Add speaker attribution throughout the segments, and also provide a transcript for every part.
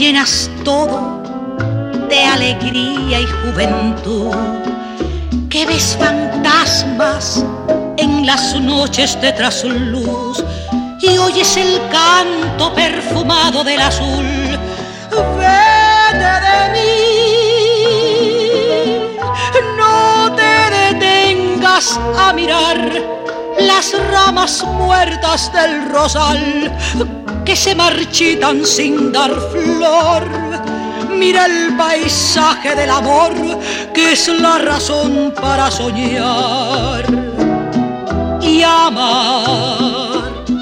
Speaker 1: llenas todo de alegría y juventud, que ves fantasmas en las noches de trasluz y oyes el canto perfumado del azul. Vete de mí, no te detengas a mirar las ramas muertas del rosal que se marchitan sin dar flor. Mira el paisaje del amor, que es la razón para soñar y amar.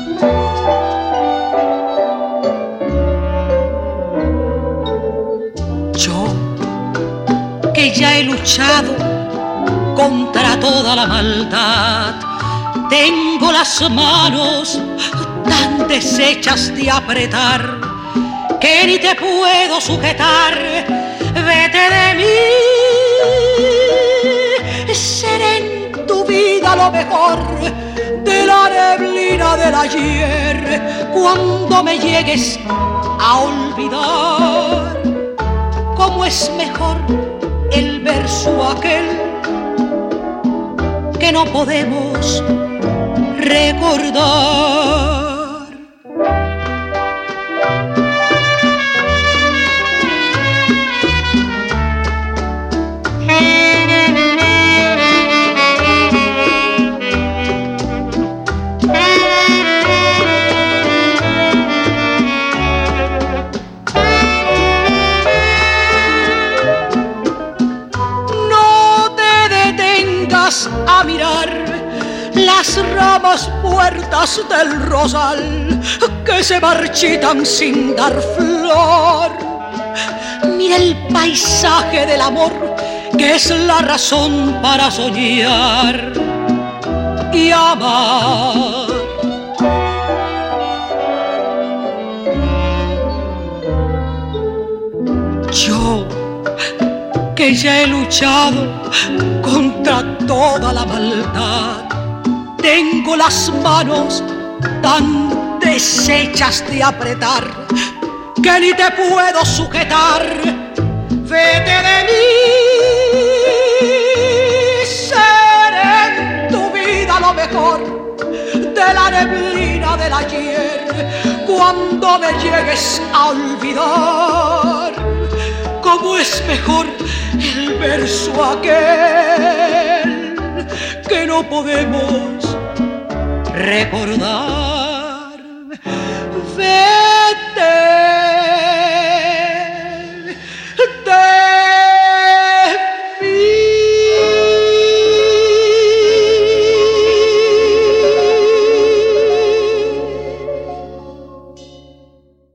Speaker 1: Yo, que ya he luchado contra toda la maldad, tengo las manos tan deshechas de apretar que ni te puedo sujetar. Vete de mí, seré en tu vida lo mejor de la neblina del ayer. Cuando me llegues a olvidar, cómo es mejor el verso aquel que no podemos recordar. A mirar las ramas muertas del rosal que se marchitan sin dar flor. Mira el paisaje del amor, que es la razón para soñar y amar. Yo, que ya he luchado contra toda la maldad, tengo las manos tan deshechas de apretar que ni te puedo sujetar. Vete de mí, seré en tu vida lo mejor de la neblina del ayer. Cuando me llegues a olvidar, cómo es mejor el verso aquel que no podemos recordar.